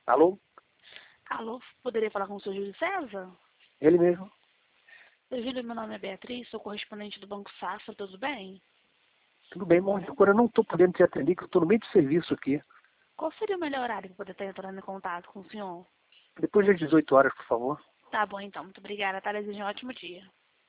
Alô? Alô, poderia falar com o senhor Júlio César? Ele mesmo. Oi, Júlio, meu nome é Beatriz, sou correspondente do Banco Safra, tudo bem? Tudo bem, bom, agora eu não estou podendo te atender, que eu estou no meio do serviço aqui. Qual seria o melhor horário para poder estar entrando em contato com o senhor? Depois das 18 horas, por favor. Tá bom, então. Muito obrigada, tá? Desejo um ótimo dia.